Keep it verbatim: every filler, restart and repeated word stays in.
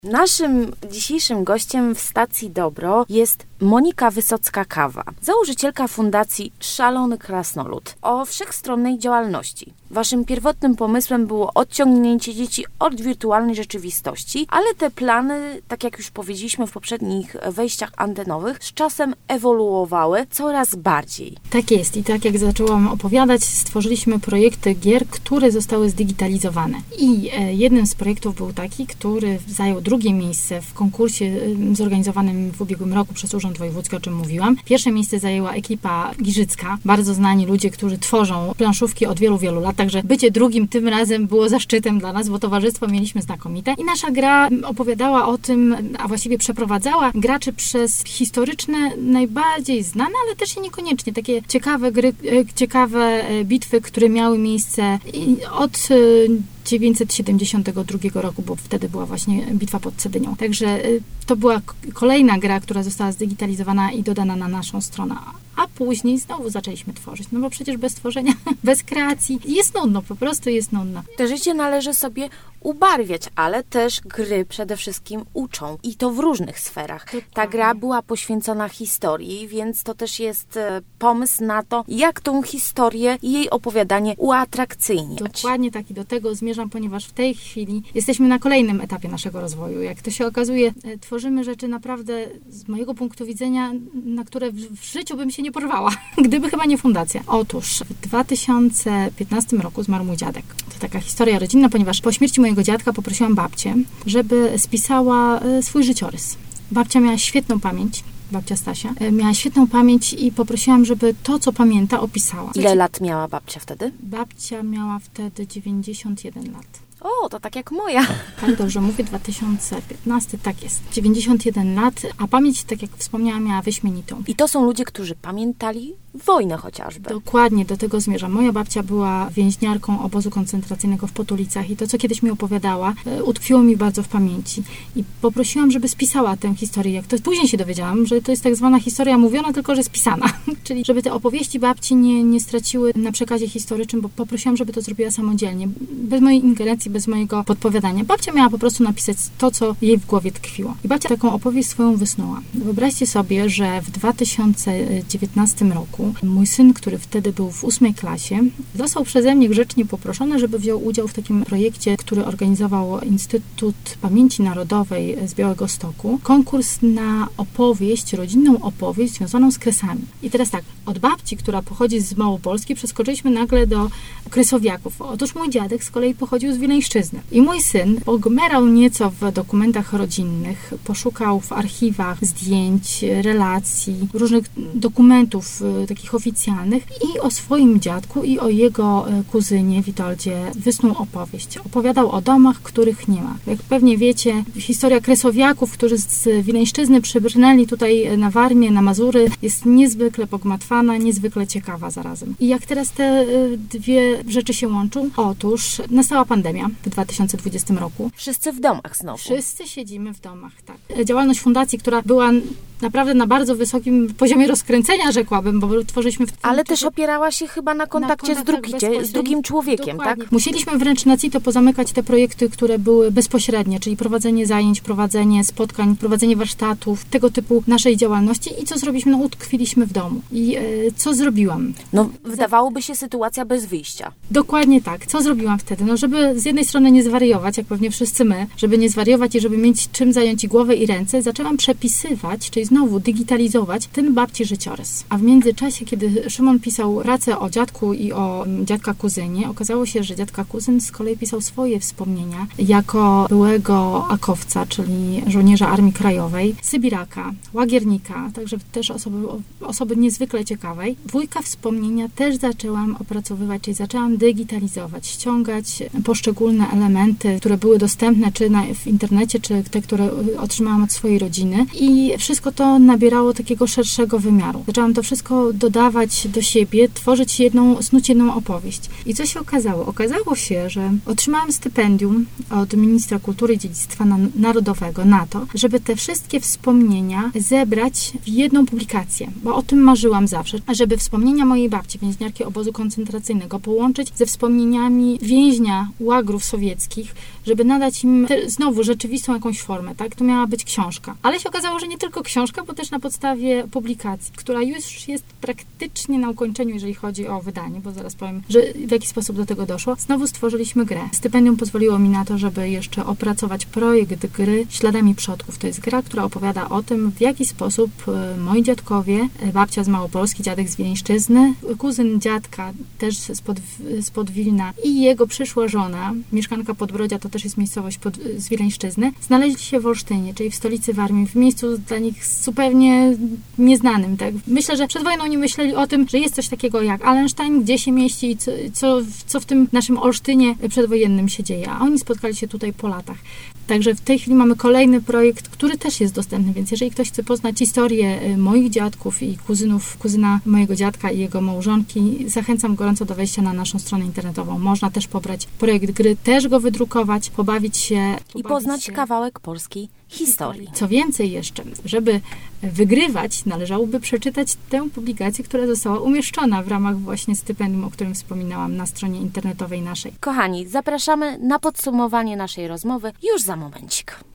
Naszym dzisiejszym gościem w Stacji Dobro jest Monika Wysocka-Kawa, założycielka Fundacji Szalony Krasnolud o wszechstronnej działalności. Waszym pierwotnym pomysłem było odciągnięcie dzieci od wirtualnej rzeczywistości, ale te plany, tak jak już powiedzieliśmy w poprzednich wejściach antenowych, z czasem ewoluowały coraz bardziej. Tak jest i tak jak zaczęłam opowiadać, stworzyliśmy projekty gier, które zostały zdigitalizowane. I jednym z projektów był taki, który zajął drugie miejsce w konkursie zorganizowanym w ubiegłym roku przez Urząd Wojewódzki, o czym mówiłam. Pierwsze miejsce zajęła ekipa giżycka, bardzo znani ludzie, którzy tworzą planszówki od wielu, wielu lat, także bycie drugim tym razem było zaszczytem dla nas, bo towarzystwo mieliśmy znakomite. I nasza gra opowiadała o tym, a właściwie przeprowadzała graczy przez historyczne, najbardziej znane, ale też i niekoniecznie takie ciekawe gry, ciekawe bitwy, które miały miejsce od dziewięćset siedemdziesiątego drugiego roku, bo wtedy była właśnie bitwa pod Cedynią. Także to była kolejna gra, która została zdigitalizowana i dodana na naszą stronę. A później znowu zaczęliśmy tworzyć. No bo przecież bez tworzenia, bez kreacji jest nudno, po prostu jest nudno. To życie należy sobie ubarwiać, ale też gry przede wszystkim uczą. I to w różnych sferach. Dokładnie. Ta gra była poświęcona historii, więc to też jest pomysł na to, jak tą historię i jej opowiadanie uatrakcyjniać. Dokładnie tak i do tego zmierzam, ponieważ w tej chwili jesteśmy na kolejnym etapie naszego rozwoju. Jak to się okazuje, tworzymy rzeczy naprawdę z mojego punktu widzenia, na które w życiu bym się nie porwała, gdyby chyba nie fundacja. Otóż w dwa tysiące piętnastym roku zmarł mój dziadek. To taka historia rodzinna, ponieważ po śmierci mojego dziadka poprosiłam babcię, żeby spisała swój życiorys. Babcia miała świetną pamięć, babcia Stasia, miała świetną pamięć i poprosiłam, żeby to, co pamięta, opisała. Ile lat miała babcia wtedy? Babcia miała wtedy dziewięćdziesiąt jeden lat. O, to tak jak moja. Tak, dobrze mówię, dwa tysiące piętnasty, tak jest. dziewięćdziesiąt jeden lat, a pamięć, tak jak wspomniałam, miała wyśmienitą. I to są ludzie, którzy pamiętali wojnę chociażby. Dokładnie, do tego zmierzam. Moja babcia była więźniarką obozu koncentracyjnego w Potulicach i to, co kiedyś mi opowiadała, utkwiło mi bardzo w pamięci. I poprosiłam, żeby spisała tę historię. Jak to później się dowiedziałam, że to jest tak zwana historia mówiona, tylko że spisana. Czyli żeby te opowieści babci nie, nie straciły na przekazie historycznym, bo poprosiłam, żeby to zrobiła samodzielnie. Bez mojej ingerencji, bez mojego podpowiadania. Babcia miała po prostu napisać to, co jej w głowie tkwiło. I babcia taką opowieść swoją wysnuła. Wyobraźcie sobie, że w dwa tysiące dziewiętnastym roku mój syn, który wtedy był w ósmej klasie, został przeze mnie grzecznie poproszony, żeby wziął udział w takim projekcie, który organizował Instytut Pamięci Narodowej z Białegostoku. Konkurs na opowieść, rodzinną opowieść związaną z Kresami. I teraz tak, od babci, która pochodzi z Małopolski, przeskoczyliśmy nagle do Kresowiaków. Otóż mój dziadek z kolei pochodził z Wileńszczyzny. I mój syn pogmerał nieco w dokumentach rodzinnych, poszukał w archiwach zdjęć, relacji, różnych dokumentów takich oficjalnych i o swoim dziadku i o jego kuzynie Witoldzie wysnuł opowieść. Opowiadał o domach, których nie ma. Jak pewnie wiecie, historia Kresowiaków, którzy z Wileńszczyzny przybrnęli tutaj na Warmię, na Mazury, jest niezwykle pogmatwana, niezwykle ciekawa zarazem. I jak teraz te dwie rzeczy się łączą? Otóż nastała pandemia w dwa tysiące dwudziestym roku. Wszyscy w domach znowu. Wszyscy siedzimy w domach, tak. Działalność fundacji, która była naprawdę na bardzo wysokim poziomie rozkręcenia, rzekłabym, bo tworzyliśmy... W Ale też opierała się chyba na kontakcie na z, drugicie, z drugim człowiekiem, dokładnie. Tak? Musieliśmy wręcz na CITO pozamykać te projekty, które były bezpośrednie, czyli prowadzenie zajęć, prowadzenie spotkań, prowadzenie warsztatów, tego typu naszej działalności. I co zrobiliśmy? No utkwiliśmy w domu. I e, co zrobiłam? No wydawałoby się sytuacja bez wyjścia. Dokładnie tak. Co zrobiłam wtedy? No żeby z jednej strony nie zwariować, jak pewnie wszyscy my, żeby nie zwariować i żeby mieć czym zająć i głowę i ręce, zaczęłam przepisywać, czyli znowu digitalizować ten babci życiorys. A w międzyczasie, kiedy Szymon pisał pracę o dziadku i o dziadka kuzynie, okazało się, że dziadka kuzyn z kolei pisał swoje wspomnienia jako byłego akowca, czyli żołnierza Armii Krajowej, sybiraka, łagiernika, także też osoby, osoby niezwykle ciekawej. Dwójka wspomnienia też zaczęłam opracowywać, czyli zaczęłam digitalizować, ściągać poszczególne elementy, które były dostępne czy na, w internecie, czy te, które otrzymałam od swojej rodziny i wszystko to nabierało takiego szerszego wymiaru. Zaczęłam to wszystko dodawać do siebie, tworzyć jedną, snuć jedną opowieść. I co się okazało? Okazało się, że otrzymałam stypendium od Ministra Kultury i Dziedzictwa Narodowego na to, żeby te wszystkie wspomnienia zebrać w jedną publikację, bo o tym marzyłam zawsze, żeby wspomnienia mojej babci, więźniarki obozu koncentracyjnego, połączyć ze wspomnieniami więźnia łagrów sowieckich, żeby nadać im te, znowu rzeczywistą jakąś formę, tak? To miała być książka. Ale się okazało, że nie tylko książka, bo też na podstawie publikacji, która już jest praktycznie na ukończeniu, jeżeli chodzi o wydanie, bo zaraz powiem, że w jaki sposób do tego doszło. Znowu stworzyliśmy grę. Stypendium pozwoliło mi na to, żeby jeszcze opracować projekt gry Śladami Przodków. To jest gra, która opowiada o tym, w jaki sposób moi dziadkowie, babcia z Małopolski, dziadek z Wileńszczyzny, kuzyn dziadka też spod, spod Wilna i jego przyszła żona, mieszkanka Podbrodzia, to też jest miejscowość pod, z Wileńszczyzny, znaleźli się w Olsztynie, czyli w stolicy Warmii, w miejscu dla nich zupełnie nieznanym. Tak? Myślę, że przed wojną nie myśleli o tym, że jest coś takiego jak Allenstein, gdzie się mieści i co, co, co w tym naszym Olsztynie przedwojennym się dzieje. A oni spotkali się tutaj po latach. Także w tej chwili mamy kolejny projekt, który też jest dostępny, więc jeżeli ktoś chce poznać historię moich dziadków i kuzynów, kuzyna mojego dziadka i jego małżonki, zachęcam gorąco do wejścia na naszą stronę internetową. Można też pobrać projekt gry, też go wydrukować, pobawić się. I pobawić poznać się. kawałek polskiej historii. Co więcej jeszcze, żeby wygrywać, należałoby przeczytać tę publikację, która została umieszczona w ramach właśnie stypendium, o którym wspominałam na stronie internetowej naszej. Kochani, zapraszamy na podsumowanie naszej rozmowy już za momencik.